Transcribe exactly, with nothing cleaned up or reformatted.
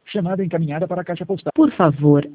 Chamada encaminhada para a caixa postal. Por favor,